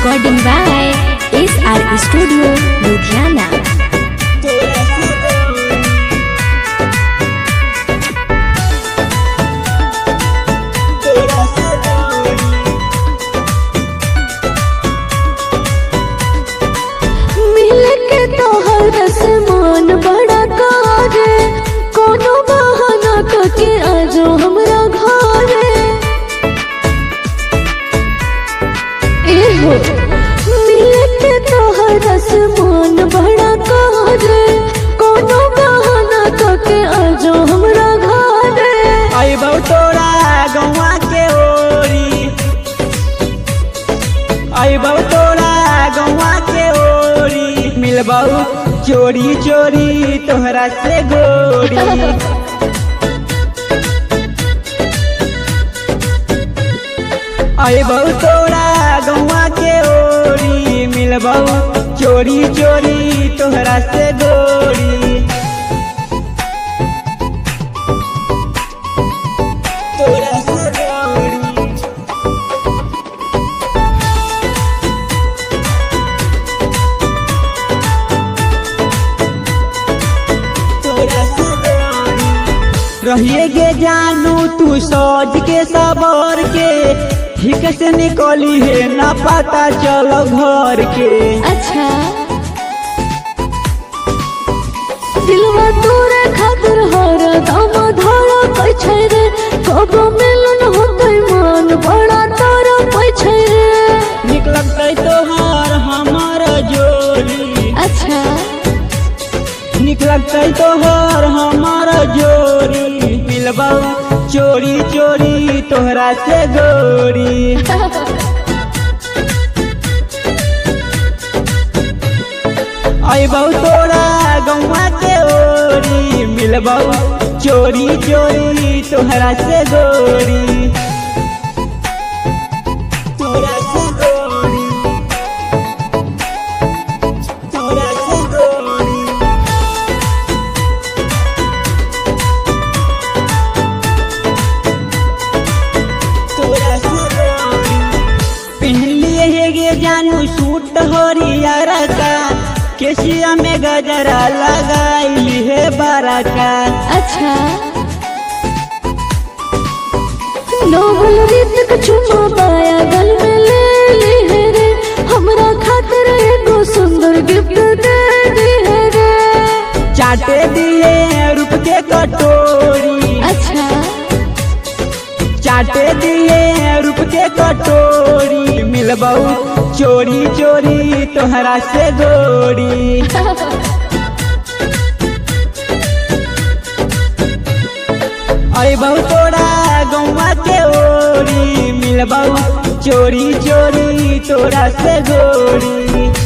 Recording by SR Studio, Ludhiana. मिलबाऊ चोरी चोरी तोहरा से गोरी आई बहु तोरा गौवा के ओरी मिलबाऊ चोरी चोरी तोहरा से गोरी तोहरा से गोरी रहिए गे जानू तू सोच के सबर के ठीक से निकली है ना पता चलो घर के। अच्छा दिलवा तोरे खातिर हर दम धड़ा पैछै रे कब मिलन होतै मन बड़ा तारा पैछै रे निक लगतै तोहार हमार जोड़ी। अच्छा निक लगतै तोहार हमार जोड़ी मिलबाऊ चोरी चोरी तोहरा से गोरी आई बहु तोरा गौवा के ओरी मिलबाऊ चोरी चोरी तोहरा से गोरी तोहरा से गोरी तोहरा से गोरी तोहरा से गोरी पहन लिए है गे जानू सूट हरियर का केसिया में गजरा लगाई है बारका। अच्छा नोबल रीत चुमा पाया गल में ले ली है रे हमरा खातिर एगो सुंदर गिफ्ट दे दी है रे चाटे दिए रूप के कटोरी। अच्छा चाटे दिए रूप के कटोरी मिलबाऊ चोरी चोरी तोहरा से गोरी आई बहु तोरा गौवा के ओरी मिलबाऊ चोरी चोरी तोरा से गोरी।